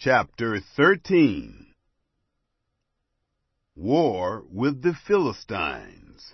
Chapter 13. War with the Philistines.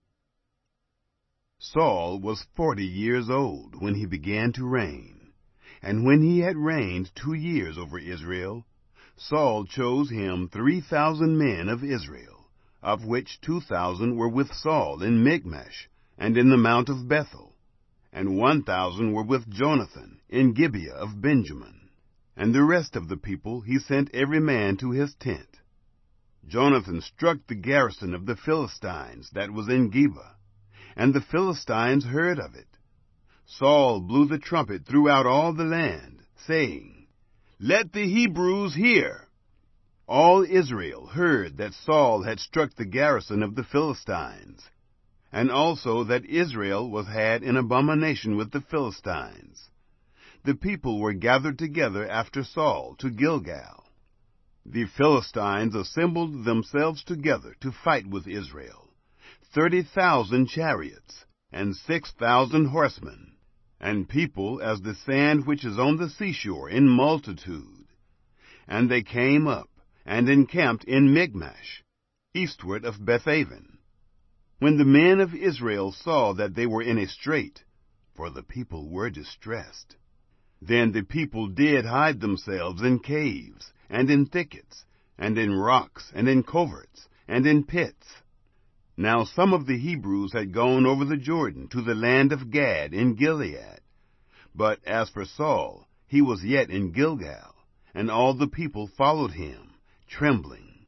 Saul was 40 years old when he began to reign, and when he had reigned 2 years over Israel, Saul chose him 3,000 men of Israel, of which 2,000 were with Saul in Michmash and in the Mount of Bethel, and 1,000 were with Jonathan in Gibeah of Benjamin. And the rest of the people he sent every man to his tent. Jonathan struck the garrison of the Philistines that was in Geba, and the Philistines heard of it. Saul blew the trumpet throughout all the land, saying, "Let the Hebrews hear!" All Israel heard that Saul had struck the garrison of the Philistines, and also that Israel was had in abomination with the Philistines. The people were gathered together after Saul to Gilgal. The Philistines assembled themselves together to fight with Israel, 30,000 chariots, and 6,000 horsemen, and people as the sand which is on the seashore in multitude. And they came up, and encamped in Michmash, eastward of Bethaven. When the men of Israel saw that they were in a strait, for the people were distressed, then the people did hide themselves in caves, and in thickets, and in rocks, and in coverts, and in pits. Now some of the Hebrews had gone over the Jordan to the land of Gad in Gilead. But as for Saul, he was yet in Gilgal, and all the people followed him, trembling.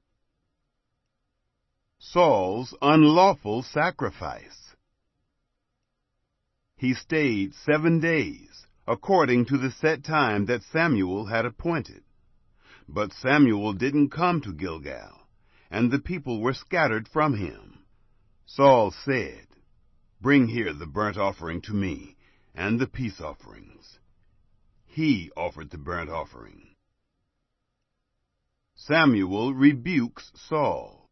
Saul's unlawful sacrifice. He stayed 7 days, according to the set time that Samuel had appointed. But Samuel didn't come to Gilgal, and the people were scattered from him. Saul said, "Bring here the burnt offering to me, and the peace offerings." He offered the burnt offering. Samuel rebukes Saul.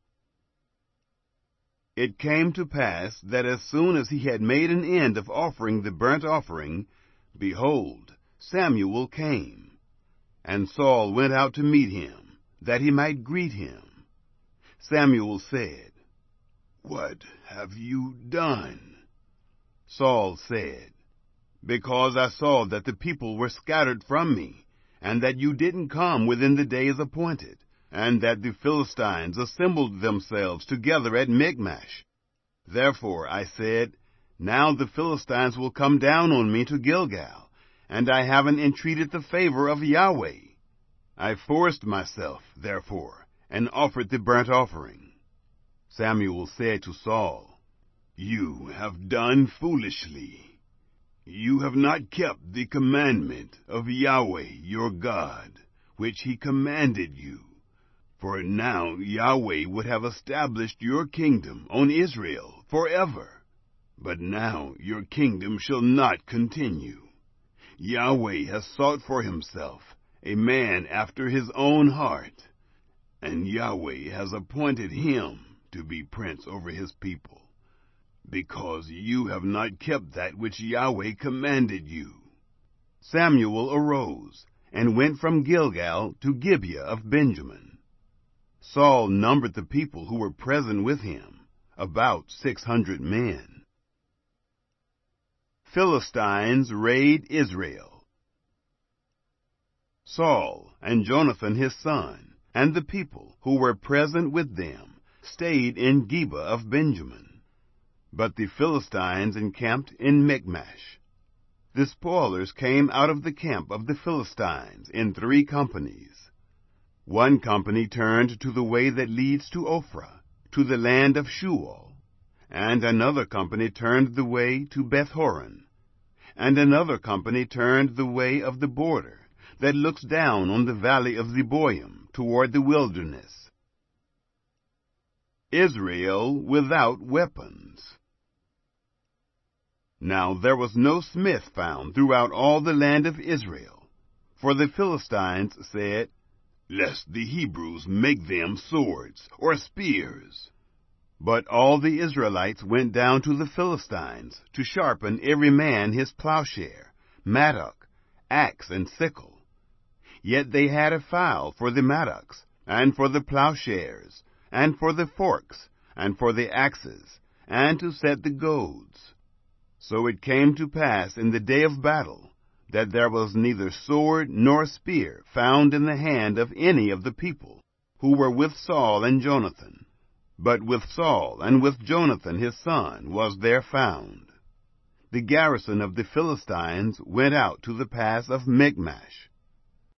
It came to pass that as soon as he had made an end of offering the burnt offering, behold, Samuel came, and Saul went out to meet him, that he might greet him. Samuel said, "What have you done?" Saul said, "Because I saw that the people were scattered from me, and that you didn't come within the days appointed, and that the Philistines assembled themselves together at Michmash. Therefore I said, now the Philistines will come down on me to Gilgal, and I haven't entreated the favor of Yahweh. I forced myself, therefore, and offered the burnt offering." Samuel said to Saul, "You have done foolishly. You have not kept the commandment of Yahweh your God, which he commanded you. For now Yahweh would have established your kingdom on Israel forever. But now your kingdom shall not continue. Yahweh has sought for himself a man after his own heart, and Yahweh has appointed him to be prince over his people, because you have not kept that which Yahweh commanded you." Samuel arose and went from Gilgal to Gibeah of Benjamin. Saul numbered the people who were present with him, about 600 men. Philistines raid Israel. Saul and Jonathan his son, and the people who were present with them, stayed in Geba of Benjamin. But the Philistines encamped in Michmash. The spoilers came out of the camp of the Philistines in 3 companies. One company turned to the way that leads to Ophrah, to the land of Shual, and another company turned the way to Beth-horon, and another company turned the way of the border that looks down on the valley of Zeboim toward the wilderness. Israel without weapons. Now there was no smith found throughout all the land of Israel, for the Philistines said, "Lest the Hebrews make them swords or spears." But all the Israelites went down to the Philistines to sharpen every man his plowshare, mattock, axe, and sickle. Yet they had a file for the mattocks, and for the plowshares, and for the forks, and for the axes, and to set the goads. So it came to pass in the day of battle, that there was neither sword nor spear found in the hand of any of the people, who were with Saul and Jonathan. But with Saul and with Jonathan his son was there found. The garrison of the Philistines went out to the pass of Michmash,